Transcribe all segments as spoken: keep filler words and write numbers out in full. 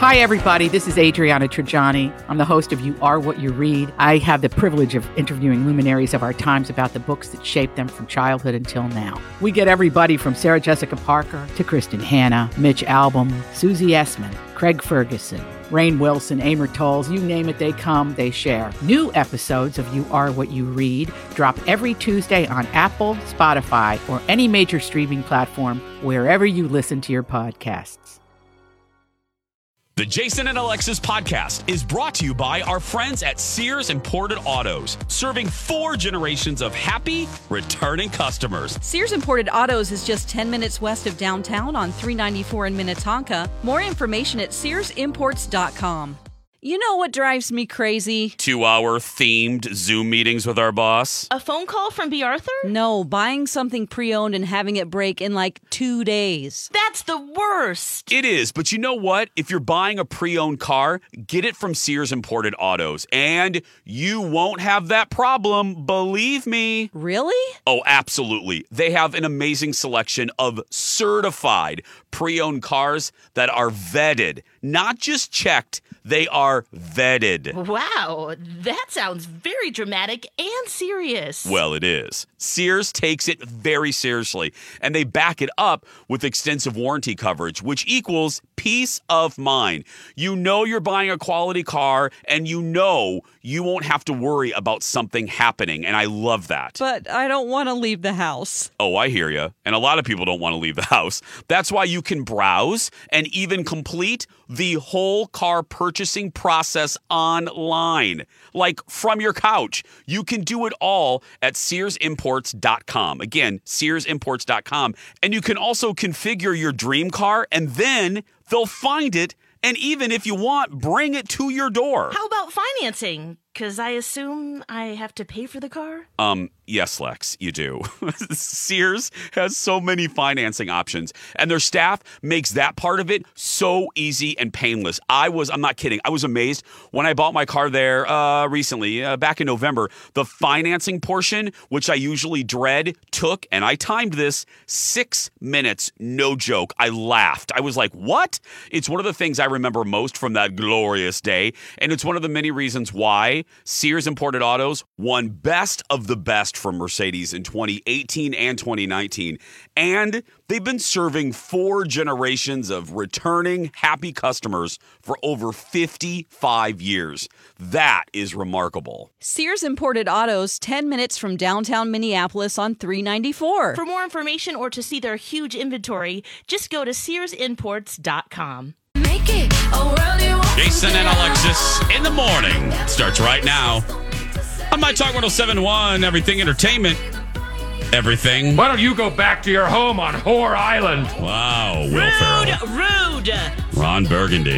Hi, everybody. This is Adriana Trajani. I'm the host of You Are What You Read. I have the privilege of interviewing luminaries of our times about the books that shaped them from childhood until now. We get everybody from Sarah Jessica Parker to Kristen Hanna, Mitch Albom, Susie Essman, Craig Ferguson, Rainn Wilson, Amor Tolls, you name it, they come, they share. New episodes of You Are What You Read drop every Tuesday on Apple, Spotify, or any major streaming platform wherever you listen to your podcasts. The Jason and Alexis podcast is brought to you by our friends at Sears Imported Autos, serving four generations of happy, returning customers. Sears Imported Autos is just ten minutes west of downtown on three ninety-four in Minnetonka. More information at sears imports dot com. You know what drives me crazy? Two-hour themed Zoom meetings with our boss. A phone call from B. Arthur? No, buying something pre-owned and having it break in like two days. That's the worst. It is, but you know what? If you're buying a pre-owned car, get it from Sears Imported Autos, and you won't have that problem, believe me. Really? Oh, absolutely. They have an amazing selection of certified pre-owned cars that are vetted, not just checked. They are vetted. Wow, that sounds very dramatic and serious. Well, it is. Sears takes it very seriously, and they back it up with extensive warranty coverage, which equals peace of mind. You know you're buying a quality car, and you know you won't have to worry about something happening, and I love that. But I don't want to leave the house. Oh, I hear you. And a lot of people don't want to leave the house. That's why you can browse and even complete the whole car purchasing process online, like from your couch. You can do it all at sears imports dot com. Again, sears imports dot com. And you can also configure your dream car, and then they'll find it. And even if you want, bring it to your door. How about financing? Because I assume I have to pay for the car? Um, yes, Lex, you do. Sears has so many financing options, and their staff makes that part of it so easy and painless. I was, I'm not kidding, I was amazed when I bought my car there uh, recently, uh, back in November. The financing portion, which I usually dread, took, and I timed this, six minutes, no joke. I laughed. I was like, what? It's one of the things I remember most from that glorious day, and it's one of the many reasons why Sears Imported Autos won Best of the Best from Mercedes in twenty eighteen and twenty nineteen. And they've been serving four generations of returning happy customers for over fifty-five years. That is remarkable. Sears Imported Autos, ten minutes from downtown Minneapolis on three ninety-four. For more information or to see their huge inventory, just go to sears imports dot com. Make it a world you want. Jason and Alexis in the morning starts right now on My Talk one oh seven point one, Everything Entertainment. Everything. Why don't you go back to your home on Whore Island? Wow, Will Ferrell. Rude, rude. Ron Burgundy.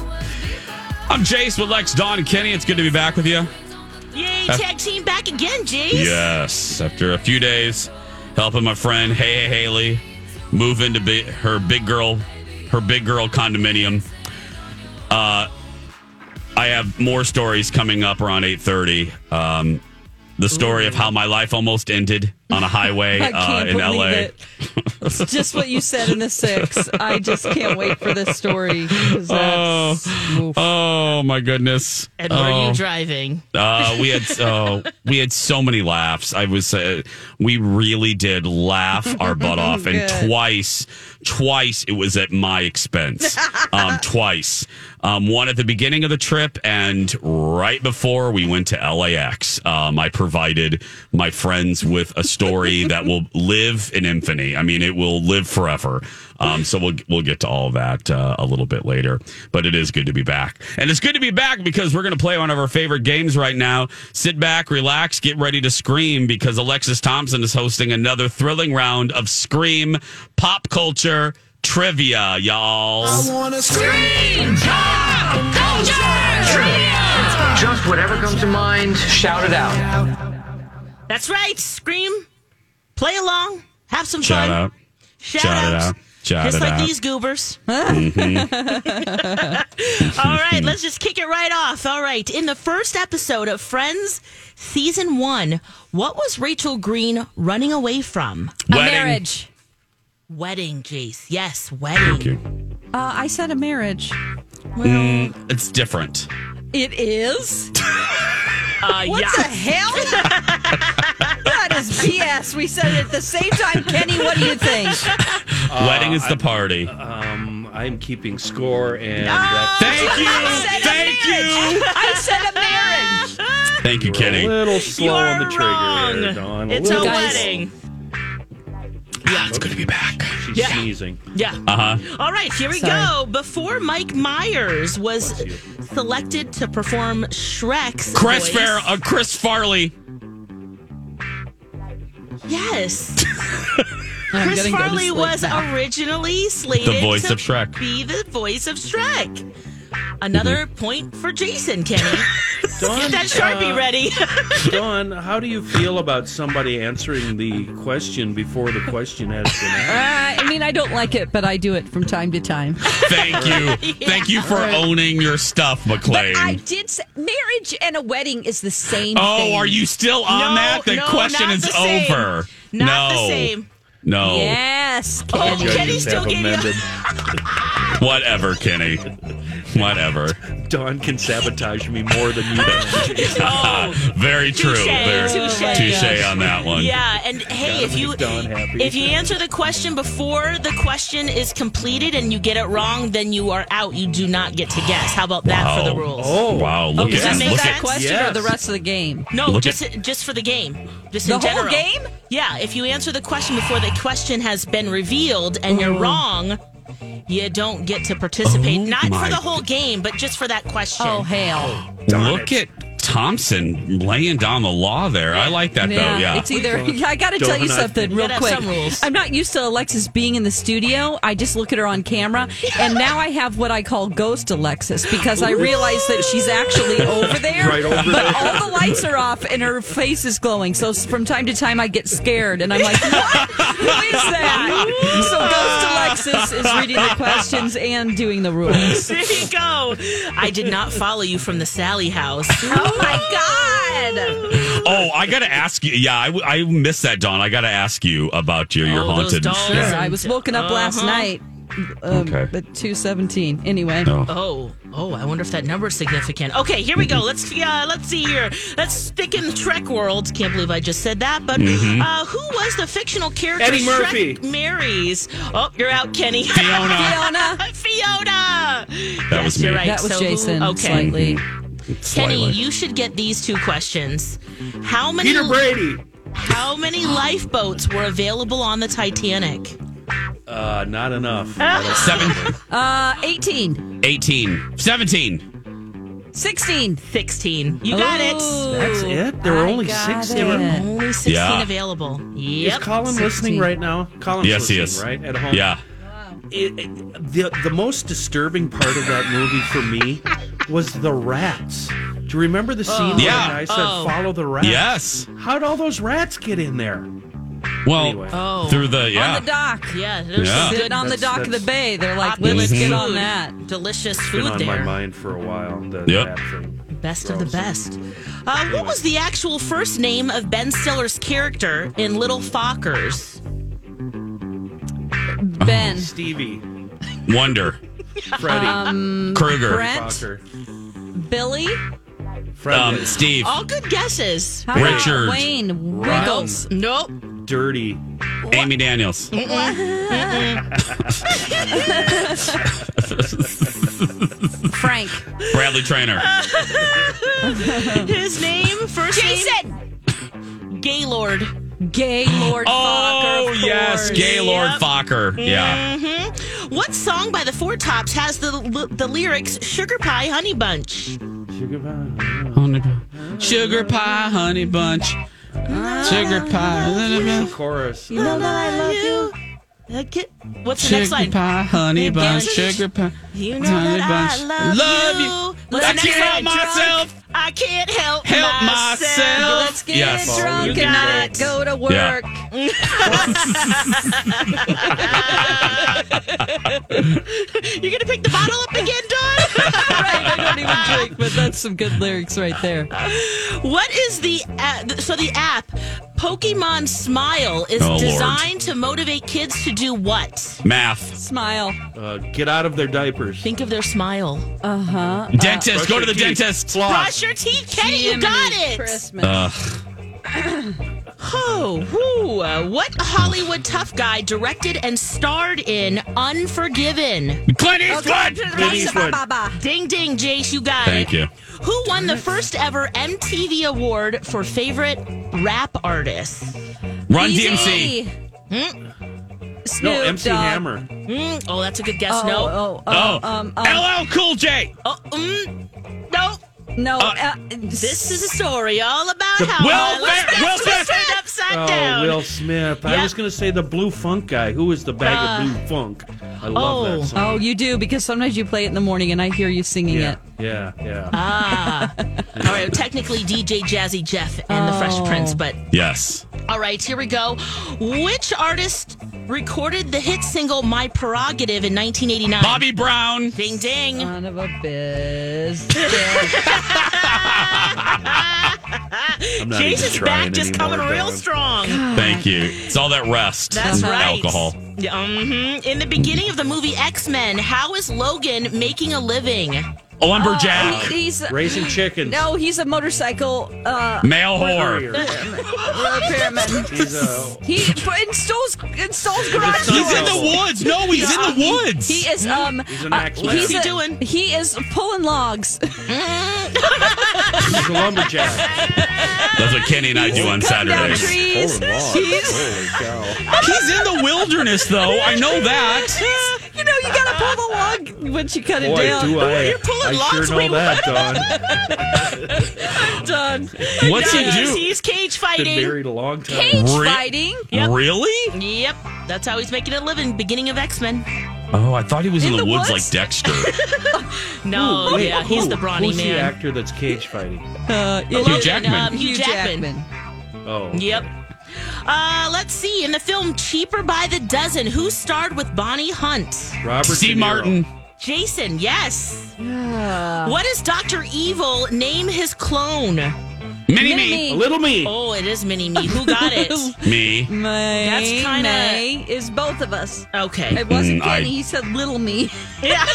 I'm Jace with Lex, Dawn, and Kenny. It's good to be back with you. Yay, Uh, tag team back again, Jace. Yes, after a few days helping my friend Hey Hey Haley move into bi- her big girl, her big girl condominium. Uh, I have more stories coming up around eight thirty. Um, the story Ooh. of how my life almost ended on a highway uh, in L A. It. It's just what you said in the six. I just can't wait for this story. Oh, oh my goodness! And were oh. you driving? Uh, we had oh, we had so many laughs. I was uh, we really did laugh our butt off, and twice, twice it was at my expense. Um, twice, um, one at the beginning of the trip, and right before we went to L A X. Um, I provided my friends with a story that will live in infamy. I mean, it will live forever. Um, so we'll we'll get to all of that uh, a little bit later. But it is good to be back. And it's good to be back because we're going to play one of our favorite games right now. Sit back, relax, get ready to scream because Alexis Thompson is hosting another thrilling round of Scream Pop Culture Trivia, y'all. I wanna scream pop culture trivia. Just whatever comes to mind, shout it out. That's right. Scream, play along, have some Shout fun. out. Shout, Shout out. it out. Shout Just it like out. these goobers. Mm-hmm. All right, let's just kick it right off. All right, in the first episode of Friends Season one, what was Rachel Green running away from? A Wedding. marriage. Wedding, Jace. Yes, wedding. Thank you. Uh, I said a marriage. Mm, it's different. It is? Uh, What yeah. the hell? That is B S. We said it at the same time. Kenny, what do you think? Wedding is the party. Um, I'm keeping score, and Ah! that's Thank you. I said a Thank you. marriage. I said a marriage. Thank you, a Kenny. little slow You're on the trigger wrong. there, Dawn. It's a little Guys. wedding. Yeah, it's good to be back. She's Yeah. sneezing. Yeah. Uh huh. All right, here we Sorry. go. Before Mike Myers was Bless you. selected to perform Shrek's Chris voice. Fair, uh, Chris Farley. Yes. I'm Chris getting to Farley sleep was now. originally slated The voice to of Shrek. be the voice of Shrek. Another point for Jason, Kenny. Dawn, Get that Sharpie uh, ready. Dawn, how do you feel about somebody answering the question before the question has been asked? Uh, I mean, I don't like it, but I do it from time to time. Thank you. Thank you for owning your stuff, McLean. But I did say marriage and a wedding is the same oh, thing. are you still on No, that? The no, question not is the same. over. Not no. the same. No. Yes, Oh, Kenny. Judges Kenny still have gave you. amended. Whatever, Kenny. Whatever. Dawn can sabotage me more than you can. Jason. Oh, Very true. Touche, Very touche. touche on that one. yeah, and hey, if you make Dawn happy. if you answer the question before the question is completed and you get it wrong, then you are out. You do not get to guess. How about that Wow. for the rules? Oh, Wow. Look does at that make look sense? at Question Yes. or the rest of the game? No, Look just just for the game. Just The in whole general. game? Yeah, if you answer the question before the question has been revealed and you're wrong, you don't get to participate. Oh, Not my- for the whole game, but just for that question. Oh, hell. Look at Thompson laying down the law there. I like that though. Yeah. It's either, I got to tell you Donut. something You real gotta have quick. some rules. I'm not used to Alexis being in the studio. I just look at her on camera, and now I have what I call ghost Alexis because I realize that she's actually over there. Right over but there. all the lights are off, and her face is glowing. So s- from time to time, I get scared, and I'm like, what? Who is that? So Ghost Alexis is reading the questions and doing the rules. There you go. I did not follow you from the Sally house. Oh, my God. Oh, I gotta ask you. Yeah, I, I missed that, Dawn. I gotta ask you about your your Oh, those haunted. dolls. Sure, I was woken up last Uh-huh. night um, Okay. at two seventeen. Anyway. Oh. Oh, oh! I wonder if that number is significant. Okay, here we go. Let's uh, let's see here. Let's stick in the Shrek world. Can't believe I just said that. But Mm-hmm. uh, who was the fictional character Eddie Murphy. Shrek marries? Oh, you're out, Kenny. Fiona. Fiona. Fiona. That was me. You're right. That was So who- Jason, okay, slightly. Kenny, Slightly. you should get these two questions. How many? Peter Brady. How many lifeboats were available on the Titanic? Uh, not enough. Seven, Uh, eighteen. eighteen, seventeen. sixteen. Sixteen. You got Ooh, it. That's it? There were I only got six? it. There were Only sixteen Yeah. available. Is Yep. Colin sixteen. listening right now? Colin's Yes, he listening, is. right? At home? Yeah. It, it- the, the most disturbing part of that movie for me was the rats. Do you remember the scene where Yeah. the guy said, Oh. follow the rats? Yes. How'd all those rats get in there? Well, Anyway. Oh. through the yeah. On the dock. Yeah, there's Yeah. some Sitting good on the That's- dock of the that's- bay. They're like, popular let's get food. on that. Delicious It's been food on there. my mind for a while, the Yep. rat thing. Best of the best. Uh, what was the actual first name of Ben Stiller's character in Little Fockers? Ben. Stevie. Wonder. Freddie. Um, Kruger. Brent. Fokker. Billy. Freddie. Um, Steve. All good guesses. How about Richard. Wayne. Ron. Wiggles. Nope. Dirty. Amy Daniels. Frank. Bradley Trainer. His name, first Jason. name? Gaylord. Gaylord Oh, Fokker. of yes. course. Gaylord Yep. Fokker. Yeah. Mm-hmm. What song by the Four Tops has the the lyrics "Sugar Pie Honey Bunch"? Sugar pie. Honey bun- Sugar pie, honey bunch. Sugar pie. Chorus. You know that I love you. Uh, get- What's the next Sugar line? pie, honey It bunch. gets- Sugar pie. You know honey that bunch. I love, Love you. you. What's I the next can't help line? myself. I can't help, Help myself. myself. Let's get Yes. drunk You and got not it. go to work. You're gonna pick the bottle up again, Dawn? Right, I don't even drink, but that's some good lyrics right there. What is the uh, so the app Pokemon Smile is Oh, Lord. designed to motivate kids to do what? Math. Smile. Uh, get out of their diapers. Think of their smile. Uh huh. Dentist. Go to the Brush your teeth. dentist. Floss. Brush your teeth, Kenny. You got it. Christmas. Ugh. Oh, whew. Uh, what Hollywood tough guy directed and starred in Unforgiven? Clint Eastwood. Clint Eastwood. Ding, ding, Jace, you got Thank it. you. Who won the first ever M T V award for favorite rap artist? Run D M C. Easy. Snoop No, M C Dogg. Hammer. Mm, oh, that's a good guess. Oh, no. oh, Oh. oh, um, um, L L Cool J. Oh, mm, no. no. Uh, Uh, This is a story all about how Will Will Smith- Smith Will was Smith. turned upside Oh, down. Will Smith. I Yep. was going to say the Blue Funk guy. Who is the bag Uh, of Blue Funk? I love oh. that song. oh, you do because sometimes you play it in the morning and I hear you singing yeah, it. yeah, yeah. Ah. All right, technically D J Jazzy Jeff and the Fresh Oh. Prince, but Yes. all right, here we go. Which artist recorded the hit single My Prerogative in nineteen eighty-nine? Bobby Brown. Ding, ding. Son of a biz. I'm not even Jason's trying back just anymore, coming real Dawn. strong. Thank you. It's all that rest. That's and right. Alcohol. Yeah, mhm. In the beginning of the movie X-Men, how is Logan making a living? Lumberjack. He- he's Raising chickens. no, he's a motorcycle uh, Male whore. repairman. He's a He installs installs garage He's in doors. the woods. No, he's in the woods. He is um. He's an uh, axeman. What's he a- doing? He is pulling logs. he's a lumberjack. That's what Kenny and I do on Cutting down Saturdays. trees. Pulling logs. He's- Holy cow. He's in the wilderness, though. I know that. You know, you gotta pull the log once you cut it Boy, down. do I. You're pulling I logs sure know we- that, Don. Done. What's he Nice, do? He's cage Been fighting. married a long time. Cage Re- fighting. Yep. Really? Yep, that's how he's making a living. Beginning of X-Men. Oh, I thought he was in, In the, the woods, woods? like Dexter. No, Wait, yeah, he's who? the brawny Who's man. the actor that's cage fighting? Uh, Logan, Jackman. um, Hugh Jackman. Oh. Yep. Uh, let's see. In the film Cheaper by the Dozen, who starred with Bonnie Hunt? Robert Steve De Niro. Martin. Jason, yes. What does Doctor Evil name his clone? Mini Mini me. A little me. Oh, it is Mini Me. Who got it? Me. May, That's kinda- May is both of us. Okay. It wasn't Mm, I- Kenny. He said little me. Yeah.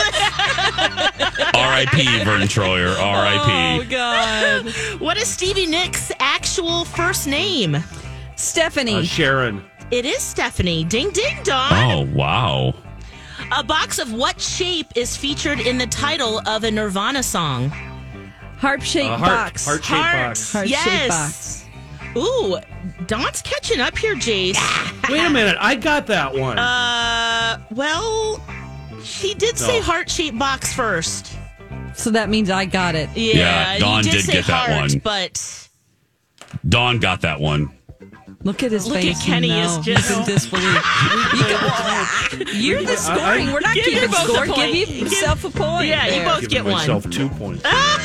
R I P Vern Troyer. R I P Oh God. What is Stevie Nicks' actual first name? Stephanie. Uh, Sharon. It is Stephanie. Ding ding dong. Oh, wow. A box of what shape is featured in the title of a Nirvana song? Heart shaped A heart. box. Heart-shaped Heart. box. Heart shaped Yes. box. Ooh, Don's catching up here, Jace. Wait a minute. I got that one. Uh, well, he did say No. heart-shaped box first. So that means I got it. Yeah, Yeah, Dawn he did, did say get that heart, one. but Dawn got that one. Look at his Look face. at Kenny you is know. just- He's in disbelief. You go, you're the scoring. We're not Give keeping you both a score. point. Give Give- yourself a point. yeah, you there. both Giving get one. myself two points.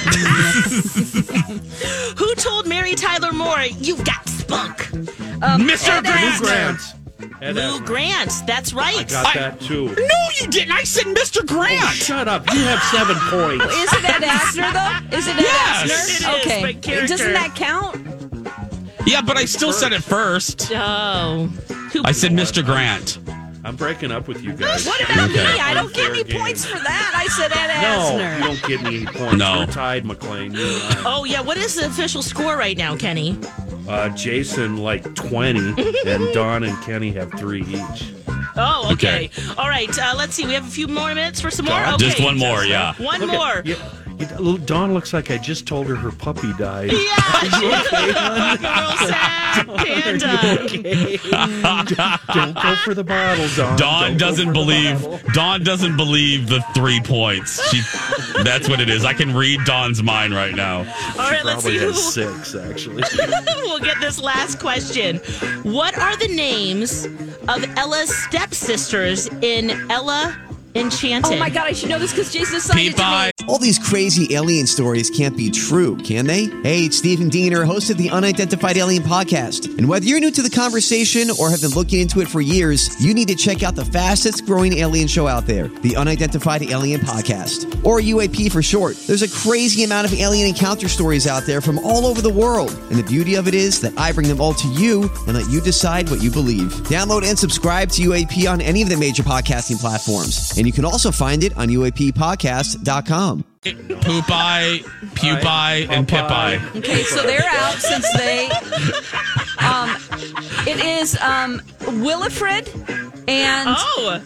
Who told Mary Tyler Moore, "You've got spunk"? Um, Mister Ed Grant. Lou Asner. Grant. Ed Lou Asner. Grant. That's I right. got I- that too. No, you didn't. I said Mister Grant. Oh, shut up. You have seven points. Is it Ed Asner though? Is it Ed Yes. Asner? It is, okay. but character. Doesn't that count? Yeah, but I still said it first. Oh. Who- I said Mister Grant. I'm breaking up with you guys. What about Okay. me? I don't get any Unfair game. points for that. I said Ed No, Asner. you don't get me any points. No. We're tied, McLean. You and I. Oh, yeah. What is the official score right now, Kenny? Uh, Jason like twenty, and Don and Kenny have three each. Oh, okay. Okay. All right. Uh, let's see. We have a few more minutes for some more. Don? Okay. Just one more, yeah. One Look more. At, yeah, you- little Dawn looks like I just told her her puppy died. Yeah. Girl sad panda. Don't go for the bottle, Dawn. Dawn Don't go doesn't for the believe. bottle. Dawn doesn't believe the three points. She. That's what it is. I can read Dawn's mind right now. All right. Let's see Probably who. has six, actually. We'll get this last question. What are the names of Ella's stepsisters in Ella Enchanted. Oh my God, I should know this because Jason assigned it to me. All these crazy alien stories can't be true, can they? Hey, it's Stephen Diener, host of the Unidentified Alien Podcast. And whether you're new to the conversation or have been looking into it for years, you need to check out the fastest growing alien show out there, the Unidentified Alien Podcast, or U A P for short. There's a crazy amount of alien encounter stories out there from all over the world. And the beauty of it is that I bring them all to you and let you decide what you believe. Download and subscribe to U A P on any of the major podcasting platforms. And you can also find it on U A P podcast dot com. Poop-eye, pupae, and pip-eye. Okay, so they're out since they. Um, it is um, Willifred and Oh.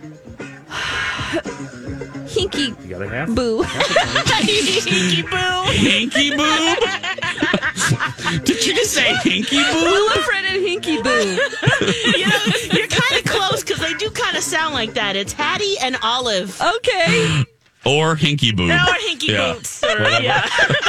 Hinky You got a half? Boo. Hinky Boo. Hinky Boo? Did you just say Hinky Boo? Willifred and Hinky Boo. You know, you're kind of close because they do kind of sound like that. It's Hattie and Olive. Okay. Or Hinky Boo. Or Hinky Yeah. Boots. Or, yeah.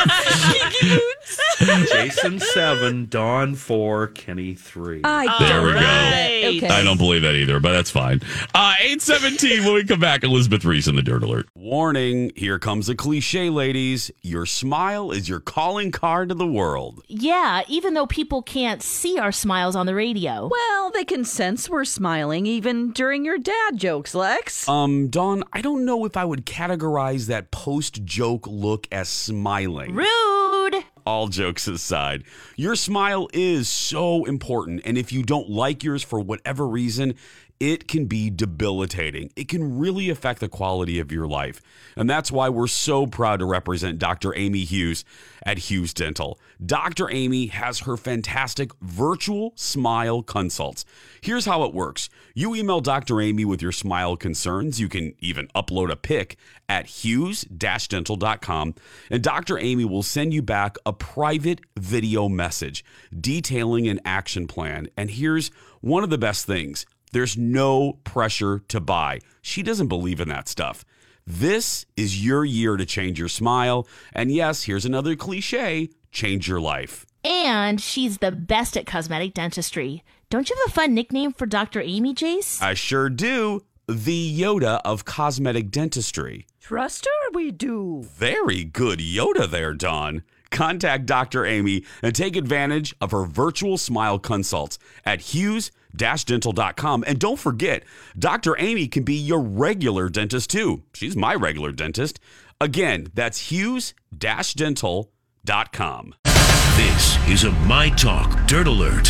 Hinky Boots. Jason seven, Dawn four, Kenny three. I There we go. Right. Okay. I don't believe that either, but that's fine. Uh, eight seventeen, when we come back, Elizabeth Reese in the Dirt Alert. Warning, here comes a cliche, ladies. Your smile is your calling card to the world. Yeah, even though people can't see our smiles on the radio. Well, they can sense we're smiling even during your dad jokes, Lex. Um, Dawn, I don't know if I would categorize that post-joke look as smiling. Rude. All jokes aside, your smile is so important, and if you don't like yours for whatever reason, it can be debilitating. It can really affect the quality of your life. And that's why we're so proud to represent Doctor Amy Hughes at Hughes Dental. Doctor Amy has her fantastic virtual smile consults. Here's how it works. You email Doctor Amy with your smile concerns. You can even upload a pic at hughes dash dental dot com, and Doctor Amy will send you back a private video message detailing an action plan. And here's one of the best things. There's no pressure to buy. She doesn't believe in that stuff. This is your year to change your smile. And yes, here's another cliche, change your life. And she's the best at cosmetic dentistry. Don't you have a fun nickname for Doctor Amy, Jace? I sure do. The Yoda of cosmetic dentistry. Trust her, we do. Very good Yoda there, Dawn. Contact Doctor Amy and take advantage of her virtual smile consults at hughes dash dental dot com. And don't forget, Doctor Amy can be your regular dentist too. She's my regular dentist. Again, that's hughes dash dental dot com. This is a My Talk Dirt Alert.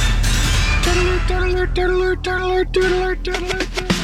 Dirt Alert, Dirt Alert, Dirt Alert, Dirt Alert, Dirt Alert, Dirt Alert.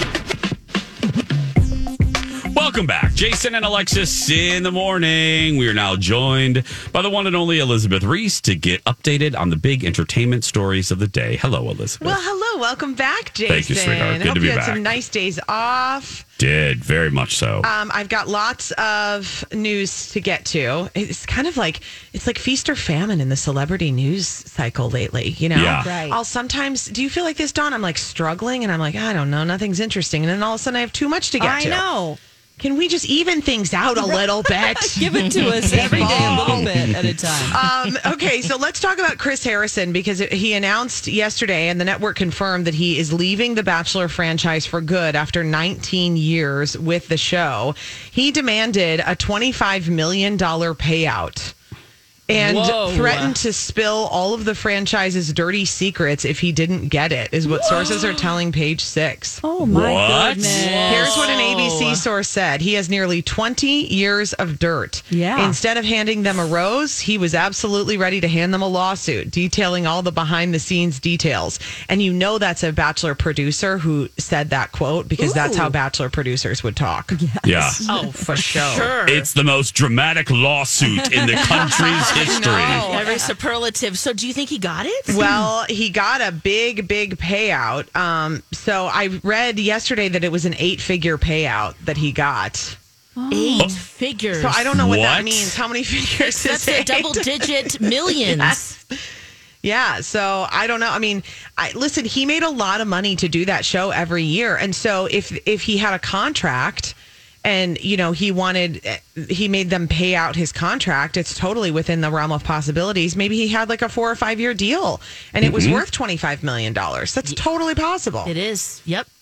Welcome back. Jason and Alexis in the morning. We are now joined by the one and only Elizabeth Reese to get updated on the big entertainment stories of the day. Hello, Elizabeth. Well, hello. Welcome back, Jason. Thank you, sweetheart. Good Hope to be you had back. some nice days off. Did, very much so. Um, I've got lots of news to get to. It's kind of like, it's like feast or famine in the celebrity news cycle lately, you know? Yeah. Right. I'll sometimes, do you feel like this, Dawn? I'm like struggling and I'm like, I don't know, nothing's interesting. And then all of a sudden I have too much to get I to. know. Can we just even things out a little bit? Give it to us every day a little bit at a time. Um, okay, so let's talk about Chris Harrison because he announced yesterday and the network confirmed that he is leaving the Bachelor franchise for good after nineteen years with the show. He demanded a twenty-five million dollars payout and Whoa. threatened to spill all of the franchise's dirty secrets if he didn't get it, is what sources are telling Page Six. Oh, my What? goodness. Here's what an A B C source said. He has nearly twenty years of dirt. Yeah. Instead of handing them a rose, he was absolutely ready to hand them a lawsuit detailing all the behind the scenes details. And you know that's a Bachelor producer who said that quote because that's how Bachelor producers would talk. Yeah. Oh, for sure. Sure. It's the most dramatic lawsuit in the country's history. Every superlative. So do you think he got it? Well, he got a big, big payout. Um, so I read yesterday that it was an eight-figure payout that he got. Eight figures. So I don't know what, What? that means. How many figures That's is a eight? double digit millions. Yes. Yeah, so I don't know. I mean, I, listen, he made a lot of money to do that show every year, and so if if he had a contract, and you know he wanted, he made them pay out his contract, it's totally within the realm of possibilities. Maybe he had like a four or five year deal, and it was worth twenty five million dollars. That's totally possible. It is. Yep.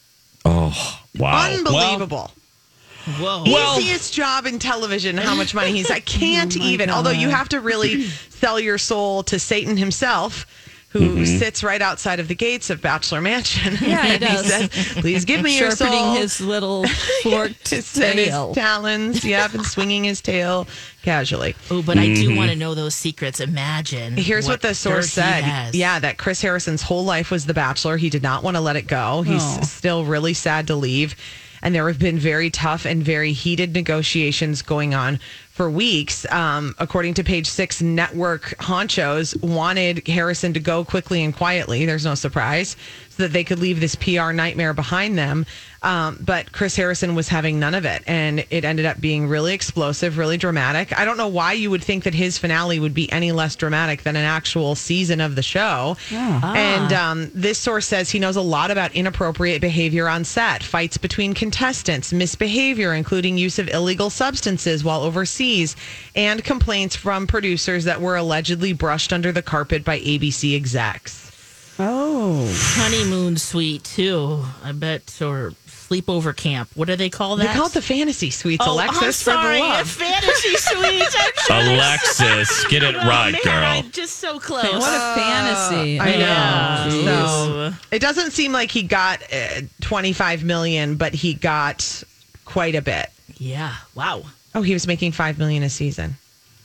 Oh, wow. Unbelievable. Whoa. Well- Easiest job in television, how much money he's I can't Oh, even. God. Although you have to really sell your soul to Satan himself, who Mm-hmm. sits right outside of the gates of Bachelor Mansion. Yeah, he And does. says, please give me your Sharpening soul. his little forked his, and his tail. talons, yep, and swinging his tail casually. Oh, but I Mm-hmm. do want to know those secrets. Imagine. Here's what, the source dirt he said. has. Yeah, that Chris Harrison's whole life was The Bachelor. He did not want to let it go. He's Oh. still really sad to leave. And there have been very tough and very heated negotiations going on for weeks. Um, according to Page Six, network honchos wanted Harrison to go quickly and quietly. There's no surprise, so that they could leave this P R nightmare behind them. Um, but Chris Harrison was having none of it, and it ended up being really explosive, really dramatic. I don't know why you would think that his finale would be any less dramatic than an actual season of the show. And um, this source says he knows a lot about inappropriate behavior on set, fights between contestants, misbehavior, including use of illegal substances while overseas, and complaints from producers that were allegedly brushed under the carpet by A B C execs. Oh. Honeymoon suite, too. I bet. Or sleepover camp. What do they call that? They call it the fantasy suites, Oh, Alexis, I'm sorry. for the A love. fantasy suite. I'm sure. Alexis, get it Oh, right, man, girl. I'm just so close. What a fantasy. I know. Yeah. So it doesn't seem like he got uh, twenty-five million, but he got quite a bit. Yeah. Wow. Oh, he was making five million a season.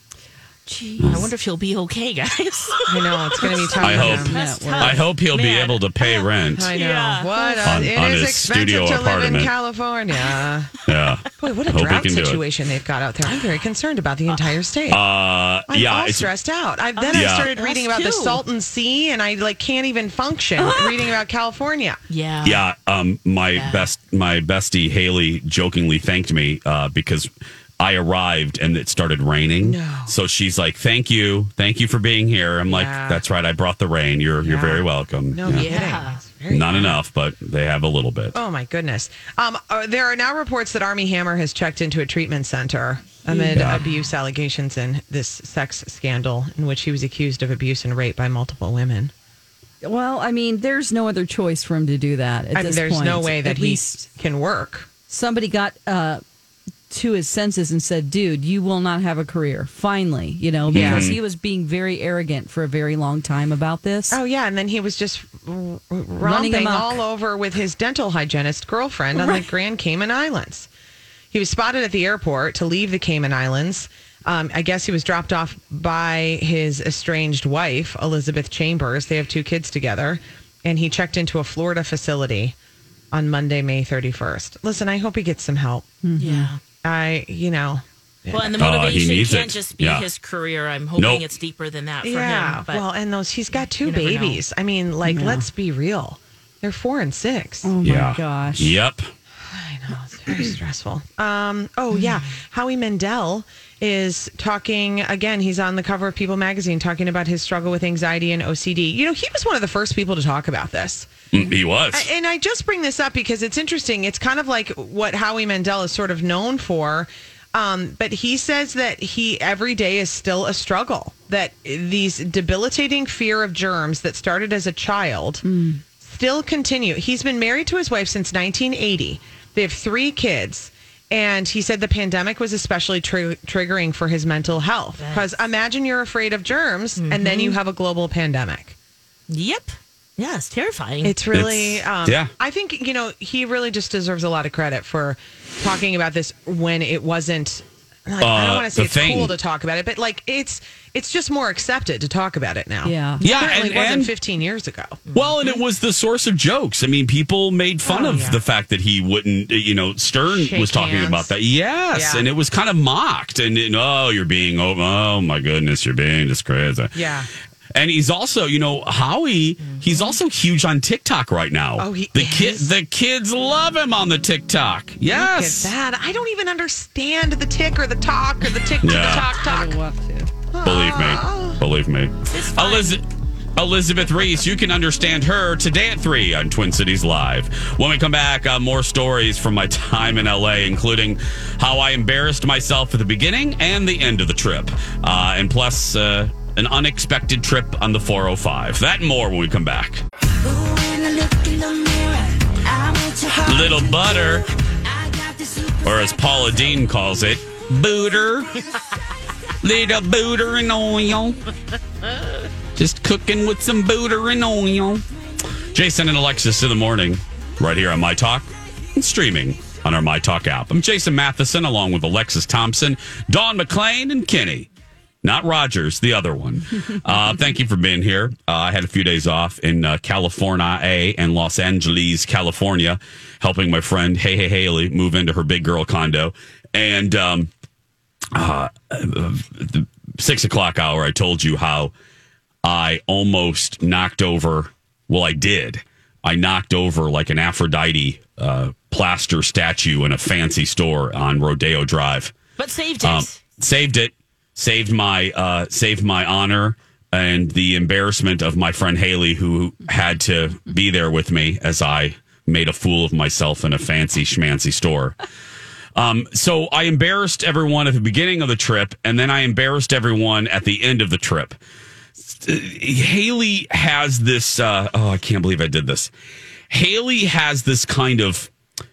Gee, I wonder if he'll be okay, guys. I know it's going to be tough. I for hope. him. That's tough. I hope he'll be Man. able to pay rent. I know. Yeah. What? A, On- it on is his expensive studio to live in apartment. California. Yeah. Boy, what a I hope he drought can do it. situation they've got out there. I'm very concerned about the entire state. Uh, I'm yeah, all it's, stressed out. I, then I Yeah. started reading about the Us too. Salton Sea, and I like can't even function reading about California. Yeah. yeah. Um, my best, my bestie Haley jokingly thanked me uh, because I arrived and it started raining. No. So she's like, "Thank you, thank you for being here." I'm like, Yeah. "That's right, I brought the rain. You're you're Yeah. very welcome." No Yeah. kidding. Yeah. It's very Not bad. enough, but they have a little bit. Oh my goodness. Um, uh, there are now reports that Army Hammer has checked into a treatment center amid Yeah. abuse allegations in this sex scandal in which he was accused of abuse and rape by multiple women. Well, I mean, there's no other choice for him to do that at I mean, this there's point. no way that At he least can work. somebody got uh, to his senses and said, dude, you will not have a career. Finally, you know, because he was being very arrogant for a very long time about this. Oh yeah, and then he was just r- Running romping amok. all over with his dental hygienist girlfriend on the Grand Cayman Islands. He was spotted at the airport to leave the Cayman Islands. Um, I guess he was dropped off by his estranged wife, Elizabeth Chambers. They have two kids together, and he checked into a Florida facility on Monday, May thirty-first. Listen, I hope he gets some help. Yeah. I, you know, Well, and the Uh, he motivation needs can't it. just be Yeah. his career. I'm hoping Nope. it's deeper than that for yeah. him. But Well, and those he's got two you never know. babies. I mean, like, let's be real. They're four and six. Oh, my yeah. gosh. Yep. I know, it's very stressful. Um, oh, yeah. Howie Mandel is talking again. He's on the cover of People magazine talking about his struggle with anxiety and O C D. You know, he was one of the first people to talk about this. Mm, He was. I- And I just bring this up because it's interesting. It's kind of like what Howie Mandel is sort of known for. Um, but he says that he every day is still a struggle, that these debilitating fear of germs that started as a child still continue. He's been married to his wife since nineteen eighty. They have three kids. And he said the pandemic was especially tri- triggering for his mental health. Because imagine you're afraid of germs and then you have a global pandemic. Yep. Yeah, it's terrifying. It's really, It's- um, yeah. I think, you know, he really just deserves a lot of credit for talking about this when it wasn't, like, I don't Uh, want to say the it's thing- cool to talk about it, but like it's it's just more accepted to talk about it now. Yeah. Yeah, Apparently and- it wasn't and- fifteen years ago. Well, and it was the source of jokes. I mean, people made fun Oh, of yeah. the fact that he wouldn't, you know, Stern Shake was talking hands. about that. Yes. Yeah. And it was kind of mocked. And, and, oh, you're being, oh, oh, my goodness, you're being just crazy. Yeah. And he's also, you know, Howie, he's also huge on TikTok right now. Oh, he the kid, is? the kids love him on the TikTok. Yes. Look at that. I don't even understand the tick or the talk or the tick to the Yeah. talk talk. Believe me. Believe me. Eliz- Elizabeth Reese, you can understand her today at three on Twin Cities Live. When we come back, uh, more stories from my time in L A, including how I embarrassed myself at the beginning and the end of the trip. Uh, and plus, uh, an unexpected trip on the four oh five. That and more when we come back. little butter, or as Paula Dean calls it, booter. Little booter and oil. Just cooking with some booter and oil. Jason and Alexis in the morning, right here on My Talk, and streaming on our My Talk app. I'm Jason Matheson, along with Alexis Thompson, Dawn McClain, and Kenny. Not Rogers, the other one. Uh, thank you for being here. Uh, I had a few days off in uh, California and Los Angeles, California, helping my friend Hey Hey Haley move into her big girl condo. And um, uh, the six o'clock hour, I told you how I almost knocked over. Well, I did. I knocked over like an Aphrodite uh, plaster statue in a fancy store on Rodeo Drive. But saved it. Um, saved it. Saved my uh, saved my honor and the embarrassment of my friend Haley, who had to be there with me as I made a fool of myself in a fancy schmancy store. Um, so I embarrassed everyone at the beginning of the trip, and then I embarrassed everyone at the end of the trip. Haley has this. Uh, oh, I can't believe I did this. Haley has this kind of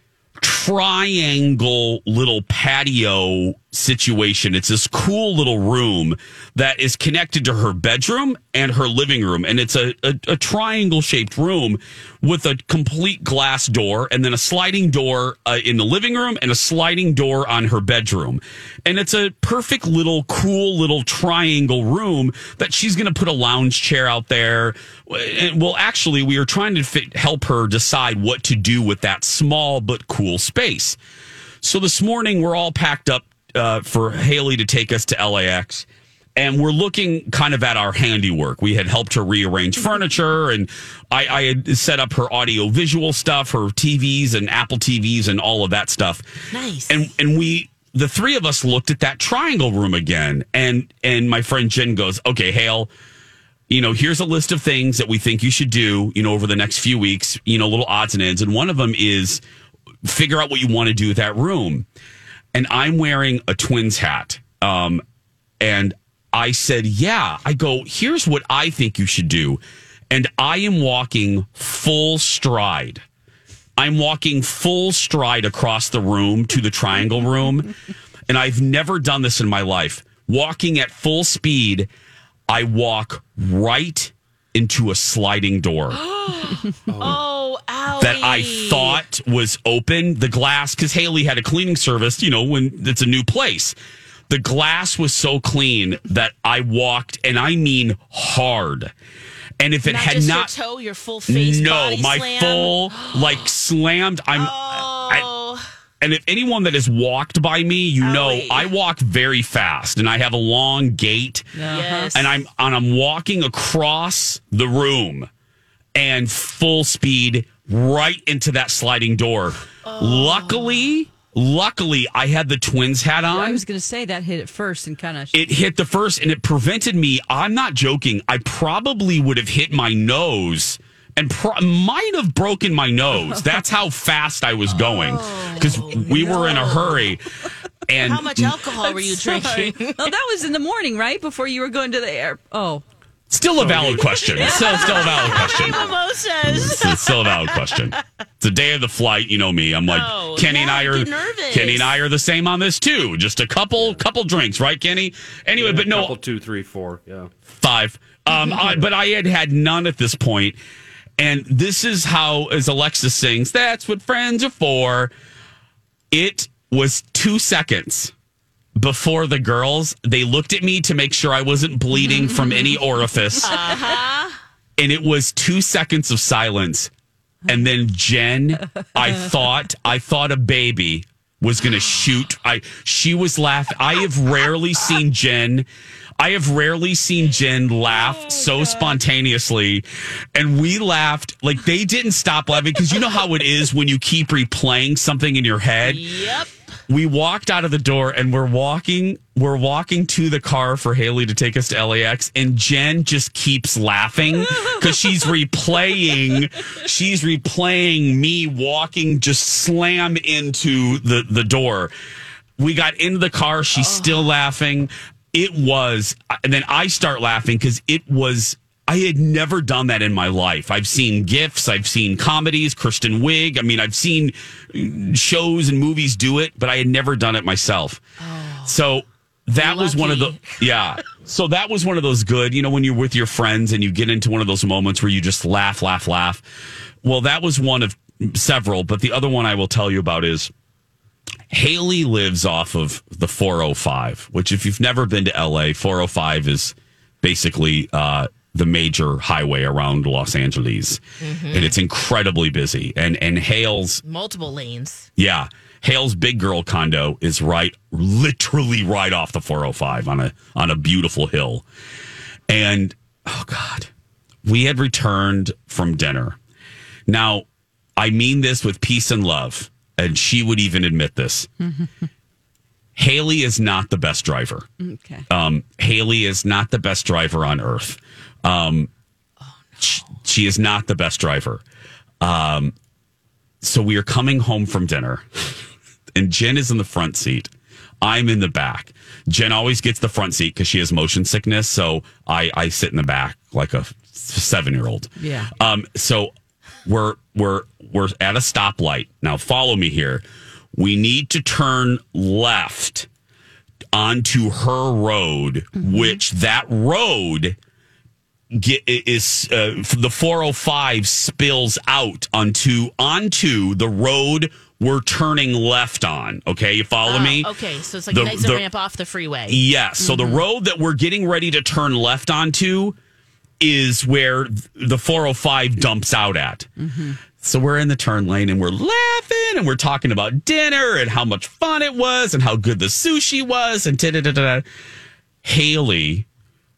triangle little patio situation. It's this cool little room that is connected to her bedroom and her living room. And it's a, a, a triangle shaped room with a complete glass door and then a sliding door uh, in the living room and a sliding door on her bedroom. And it's a perfect little cool little triangle room that she's going to put a lounge chair out there. And, well, actually, we are trying to fit, help her decide what to do with that small but cool space. So this morning, we're all packed up uh, for Haley to take us to L A X. And we're looking kind of at our handiwork. We had helped her rearrange furniture, and I, I had set up her audio visual stuff, her T Vs and Apple T Vs and all of that stuff. Nice. And and we, the three of us, looked at that triangle room again. And and my friend Jen goes, "Okay, Hale, you know, here's a list of things that we think you should do, you know, over the next few weeks, you know, little odds and ends. And one of them is figure out what you want to do with that room." And I'm wearing a Twins hat. Um, and I said, yeah, I go, here's what I think you should do. And I am walking full stride. I'm walking full stride across the room to the triangle room. And I've never done this in my life. Walking at full speed, I walk right into a sliding door. Oh, owie. That I thought was open. The glass, because Haley had a cleaning service, you know, when it's a new place. The glass was so clean that I walked, and I mean hard. And if it not had just not, your toe, your full face, no, body my slam. full like slammed. I'm, oh. I, and if anyone that has walked by me, you Owie. know I walk very fast, and I have a long gait, Yes. and I'm and I'm walking across the room, and full speed right into that sliding door. Oh. Luckily. Luckily, I had the Twins hat on. I was going to say that hit it first and kind of. It hit the first, and it prevented me. I'm not joking. I probably would have hit my nose and pro- might have broken my nose. That's how fast I was going because Oh, we were in a hurry. And how much alcohol were you drinking? Oh, that was in the morning, right? Before you were going to the air. Oh. Still a valid question. Still, still a valid question. Mimosas. It's still a valid question. It's the day of the flight. You know me. I'm like, Oh, Kenny and yeah, I are. get nervous. Kenny and I are the same on this too. Just a couple, couple drinks, right, Kenny? Anyway, Yeah, but no, couple, two, three, four, yeah, five. Um, I, but I had had none at this point, and this is how, as Alexis sings, "That's what friends are for." It was two seconds before the girls, they looked at me to make sure I wasn't bleeding from any orifice. Uh-huh. And it was two seconds of silence. And then Jen, I thought, I thought a baby was going to shoot. I, she was laughing. I have rarely seen Jen. I have rarely seen Jen laugh so spontaneously. And we laughed like they didn't stop laughing because you know how it is when you keep replaying something in your head. Yep. We walked out of the door and we're walking, we're walking to the car for Haley to take us to L A X. And Jen just keeps laughing because she's replaying, she's replaying me walking, just slam into the, the door. We got into the car. She's still laughing. It was, and then I start laughing because it was I had never done that in my life. I've seen GIFs, I've seen comedies, Kristen Wiig. I mean, I've seen shows and movies do it, but I had never done it myself. Oh, so that was one of the, yeah. So that was one of those good, you know, when you're with your friends and you get into one of those moments where you just laugh, laugh, laugh. Well, that was one of several, but the other one I will tell you about is Haley lives off of the four oh five, which if you've never been to L A, four oh five is basically, uh, the major highway around Los Angeles. Mm-hmm. And it's incredibly busy. And and Hale's... Multiple lanes. Yeah. Hale's big girl condo is right, literally right off the four oh five on a on a beautiful hill. And, oh God, we had returned from dinner. Now, I mean this with peace and love, and she would even admit this. Haley is not the best driver. Okay. Um, Haley is not the best driver on earth. Um, oh, no. she, she is not the best driver. Um, so we are coming home from dinner, and Jen is in the front seat. I'm in the back. Jen always gets the front seat because she has motion sickness. So I, I sit in the back like a seven-year-old. Yeah. Um, so we're we're we're at a stoplight. Now follow me here. We need to turn left onto her road, mm-hmm. which that road get, is uh, the four oh five spills out onto onto the road we're turning left on. Okay, you follow oh, me? Okay, so it's like the, a nice the, ramp off the freeway. Yes. So mm-hmm. the road that we're getting ready to turn left onto is where the four oh five dumps out at. Mm-hmm. So we're in the turn lane and we're laughing and we're talking about dinner and how much fun it was and how good the sushi was and da da da da. Haley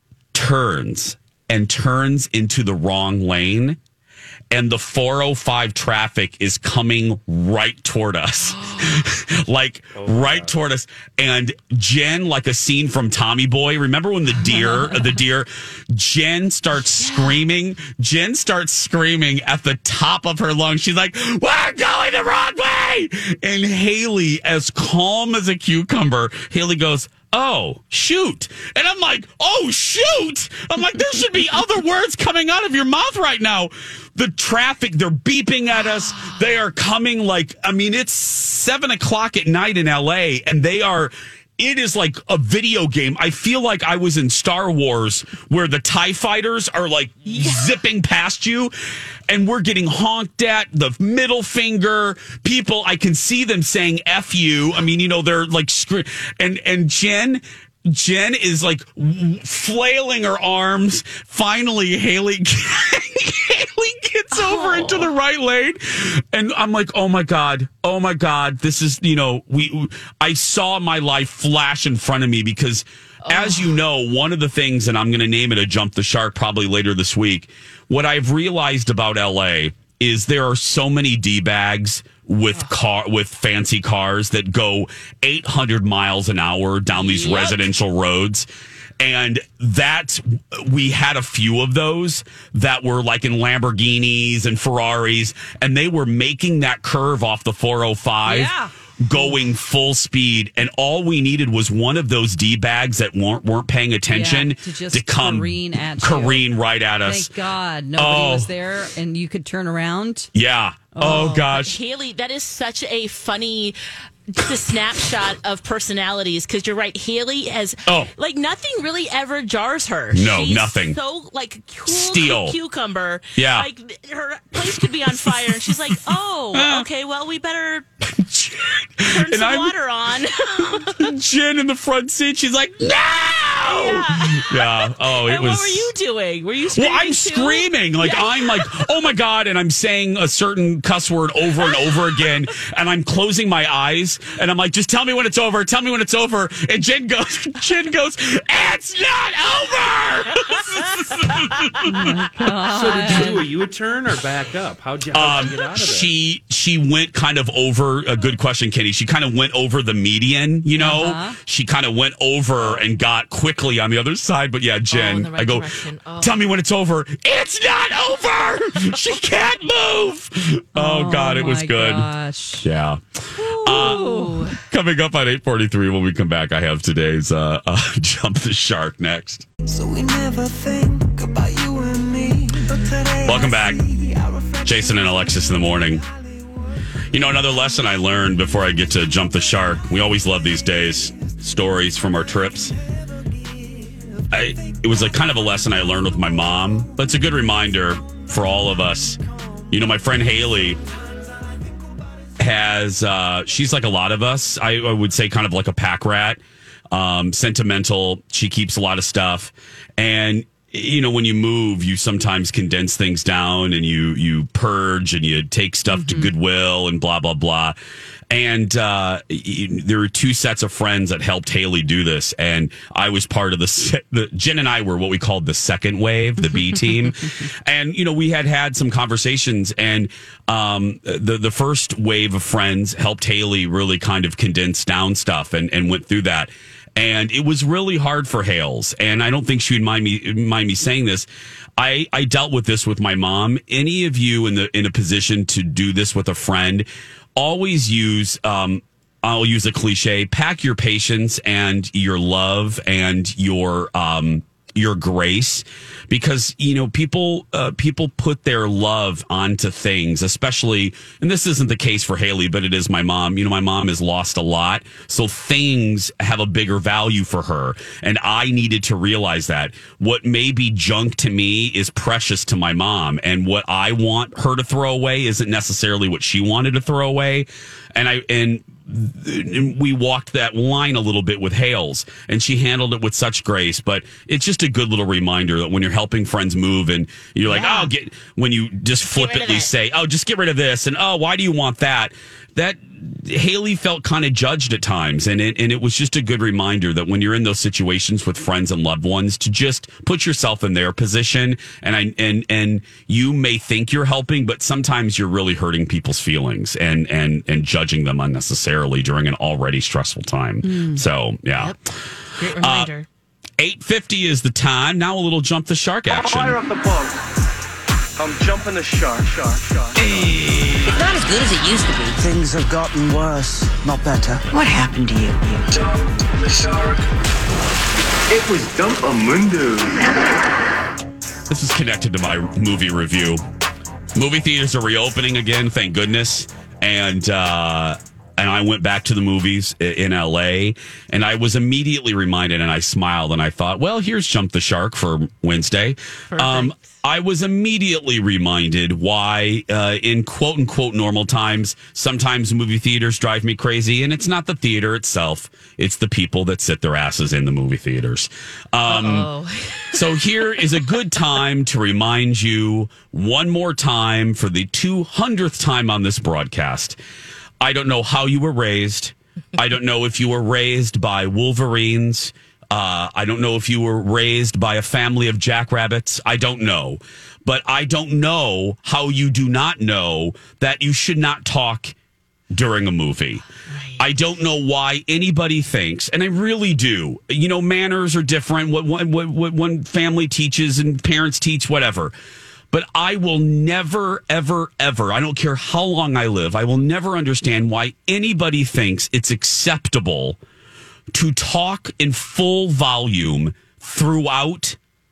turns and turns into the wrong lane, and the four oh five traffic is coming right toward us. like oh, right God. toward us. And Jen, like a scene from Tommy Boy, remember when the deer, the deer, Jen starts yeah. screaming. Jen starts screaming at the top of her lungs. She's like, we're going the wrong way. And Haley, as calm as a cucumber, Haley goes, oh, shoot. And I'm like, oh, shoot. I'm like, there should be other words coming out of your mouth right now. The traffic, they're beeping at us. They are coming like, I mean, it's seven o'clock at night in L A, and they are, it is like a video game. I feel like I was in Star Wars where the TIE fighters are like yeah. zipping past you, and we're getting honked at, the middle finger. People, I can see them saying F you. I mean, you know, they're like, and, and Jen, Jen is like flailing her arms. Finally, Haley, Haley gets oh. over into the right lane. And I'm like, oh my God, oh my God. This is, you know, we, I saw my life flash in front of me because oh. as you know, one of the things, and I'm going to name it a jump the shark probably later this week. What I've realized about L A is there are so many D-bags with car with fancy cars that go eight hundred miles an hour down these yep. residential roads. And that we had a few of those that were like in Lamborghinis and Ferraris, and they were making that curve off the four oh five. Yeah. Going full speed, and all we needed was one of those D bags that weren't weren't paying attention yeah, to, just to come careen at careen you. right at us. Thank God nobody oh. was there, and you could turn around. Yeah. Oh, oh gosh, Haley, that is such a funny. Just a snapshot of personalities, because you're right. Haley has oh. like nothing really ever jars her. No, She's nothing. So like cool Steel. cucumber. Yeah, like her place could be on fire, and she's like, "Oh, okay, well we better turn and some I'm, water on." Jen in the front seat. She's like, "No!" Yeah. yeah. Oh, it and was. What were you doing? Were you screaming? Well, I'm too? screaming. Like yeah. I'm like, oh my God, and I'm saying a certain cuss word over and over again, and I'm closing my eyes. And I'm like, just tell me when it's over. Tell me when it's over. And Jen goes, Jen goes, it's not over. oh so did you do a U-turn or back up? How'd you, how'd um, you get out of it? She she went kind of over. A good question, Kenny. She kind of went over the median. You know, uh-huh. she kind of went over and got quickly on the other side. But yeah, Jen, oh, right I go, oh. tell me when it's over. It's not over. She can't move. Oh, oh God, it was good. Gosh. Yeah. Uh, coming up at eight forty-three when we come back, I have today's uh, uh, Jump the Shark next. So we never think about you and Welcome back. Jason and Alexis in the morning. You know, another lesson I learned before I get to jump the shark. We always love these days, stories from our trips. I, it was a kind of a lesson I learned with my mom, but it's a good reminder for all of us. You know, my friend Haley has, uh, she's like a lot of us. I, I would say kind of like a pack rat, um, sentimental. She keeps a lot of stuff. And, you know, when you move, you sometimes condense things down and you, you purge and you take stuff mm-hmm. to Goodwill and blah, blah, blah. And uh, there were two sets of friends that helped Haley do this. And I was part of the, se- the Jen and I were what we called the second wave, the B team. And, you know, we had had some conversations. And um, the, the first wave of friends helped Haley really kind of condense down stuff and, and went through that. And it was really hard for Hales. And I don't think she would mind me, mind me saying this. I, I dealt with this with my mom. Any of you in the in a position to do this with a friend, always use, um, I'll use a cliche, pack your patience and your love and your um, your grace, because, you know, people uh, people put their love onto things, especially, and this isn't the case for Haley, but it is my mom. You know, my mom has lost a lot, so things have a bigger value for her, and I needed to realize that. What may be junk to me is precious to my mom, and what I want her to throw away isn't necessarily what she wanted to throw away, and I and. we walked that line a little bit with Hales, and she handled it with such grace. But it's just a good little reminder that when you're helping friends move and you're like, yeah. oh, get when you just flippantly say, oh, just get rid of this. And, oh, why do you want that? That Haley felt kind of judged at times. And it, and it was just a good reminder that when you're in those situations with friends and loved ones, to just put yourself in their position. And I, and, and you may think you're helping, but sometimes you're really hurting people's feelings and, and, and judging them unnecessarily during an already stressful time. Mm. So, yeah. Yep. Great reminder. Uh, eight fifty is the time. Now a little jump the shark action. Fire up the boat. I'm jumping the shark, shark, shark. Hey. It's not as good as it used to be. Things have gotten worse, not better. What happened to you? Jump the shark. It was Dumpamundo. This is connected to my movie review. Movie theaters are reopening again, thank goodness. And uh, and I went back to the movies in L A, and I was immediately reminded, and I smiled, and I thought, well, here's Jump the Shark for Wednesday. Um, I was immediately reminded why, uh, in quote unquote normal times, sometimes movie theaters drive me crazy, and it's not the theater itself; it's the people that sit their asses in the movie theaters. Um, so here is a good time to remind you one more time for the two hundredth time on this broadcast. I don't know how you were raised. I don't know if you were raised by Wolverines. Uh, I don't know if you were raised by a family of jackrabbits. I don't know. But I don't know how you do not know that you should not talk during a movie. Right. I don't know why anybody thinks, and I really do. You know, manners are different. What, what, what, what one family teaches and parents teach, whatever. But I will never, ever, ever, I don't care how long I live, I will never understand why anybody thinks it's acceptable to talk in full volume throughout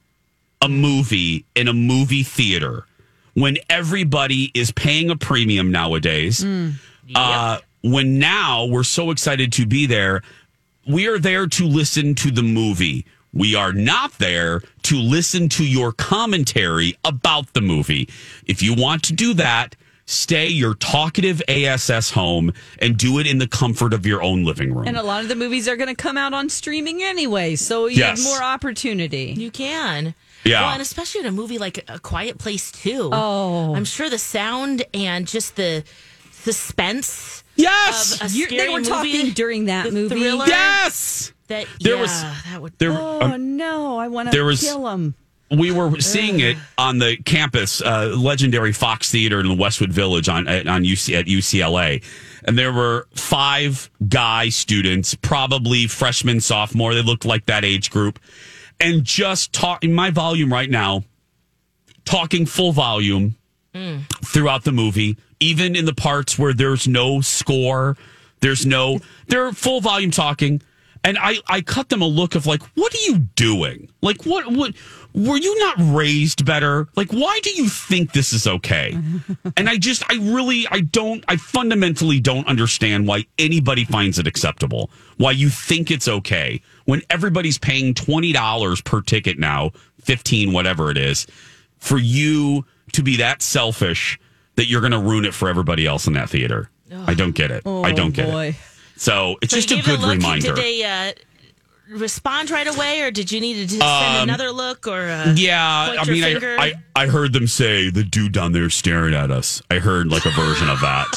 a movie in a movie theater when everybody is paying a premium nowadays. Mm. Yep. Uh, when now we're so excited to be there, we are there to listen to the movie. We are not there to listen to your commentary about the movie. If you want to do that, stay your talkative ass home and do it in the comfort of your own living room. And a lot of the movies are going to come out on streaming anyway, so you yes. have more opportunity. You can. Yeah. Well, and especially in a movie like A Quiet Place two. Oh. I'm sure the sound and just the suspense yes! of a You're, scary they were movie, talking during that the movie. Thriller, yes! That, there yeah, was, that would... there, oh, um, no, I want there to was, kill him. We were seeing it on the campus, uh, legendary Fox Theater in the Westwood Village on on U C at U C L A, and there were five guy students, probably freshman, sophomore. They looked like that age group, and just talking my volume right now, talking full volume mm. throughout the movie, even in the parts where there's no score, there's no, they're full volume talking. And I, I cut them a look of like, what are you doing? Like, what, what, were you not raised better? Like, why do you think this is okay? And I just, I really, I don't, I fundamentally don't understand why anybody finds it acceptable. Why you think it's okay when everybody's paying twenty dollars per ticket now, fifteen, whatever it is, for you to be that selfish that you're going to ruin it for everybody else in that theater. I don't get it. Oh, I don't get boy. it. So it's So just you a gave it good look. reminder. Did they uh, respond right away, or did you need to send Um, another look, or uh, yeah, point I your mean, finger? I, I I heard them say the dude down there staring at us. I heard like a version of that.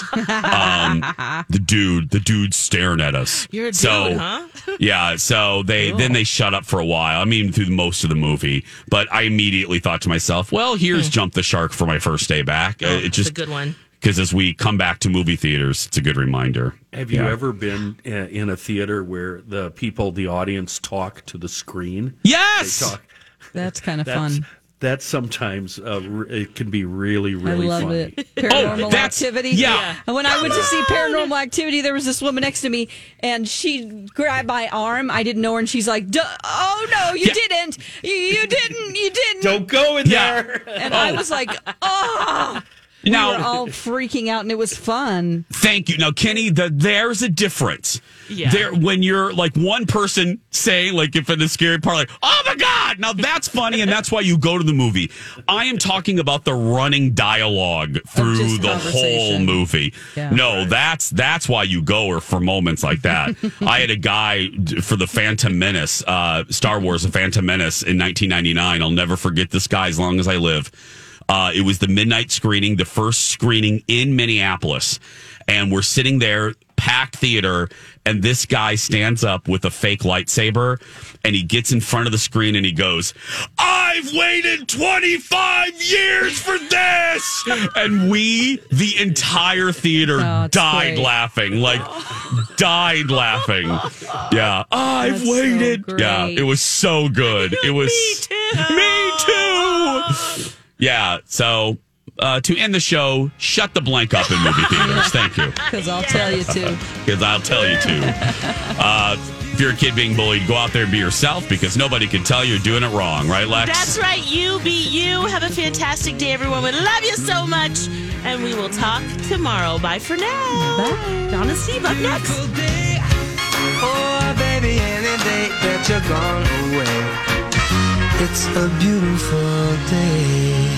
Um, the dude, the dude staring at us. You're a so, dude, huh? Yeah, so they then they shut up for a while. I mean, through most of the movie, but I immediately thought to myself, well, here's Jump the Shark for my first day back. Oh, Uh, it it's just a good one. Because as we come back to movie theaters, it's a good reminder. Have you Yeah. ever been uh, in a theater where the people, the audience, talk to the screen? Yes! They talk. That's kind of That's- fun. That sometimes uh, re- it can be really, really I love funny. it. Paranormal Oh, that's- Activity. yeah. And when I went to see Paranormal Activity, there was this woman next to me, and she grabbed my arm. I didn't know her, and she's like, Duh, "Oh no, you Yeah. didn't! You, you didn't! You didn't!" Don't go in Yeah. there. And I was like, "Oh!" We Now- were all freaking out, and it was fun. Thank you. Now, Kenny, the, there's a difference. Yeah. There, when you're like one person saying, like, if in the scary part, like, oh my God, now that's funny, and that's why you go to the movie. I am talking about the running dialogue through just the whole conversation. movie. Yeah. no, that's that's why you go, or for moments like that. I had a guy for the Phantom Menace, uh, Star Wars, The Phantom Menace in nineteen ninety-nine. I'll never forget this guy as long as I live. Uh, it was the midnight screening, the first screening in Minneapolis. And we're sitting there, packed theater, and this guy stands up with a fake lightsaber, and he gets in front of the screen and he goes, I've waited twenty-five years for this! And we, the entire theater, Oh, it's died great. laughing. Like, died laughing. Yeah. I've That's so waited. great. Yeah, it was so good. It was. Me too. Yeah, so uh, to end the show, shut the blank up in movie theaters. Thank you. Because I'll tell you to. Because I'll tell you to. Uh, if you're a kid being bullied, go out there and be yourself, because nobody can tell you're doing it wrong. Right, Lex? That's right. You be you. Have a fantastic day, everyone. We love you so much. And we will talk tomorrow. Bye for now. Bye. Don and Steve up next. Oh, baby, any day that you're gone away, it's a beautiful day.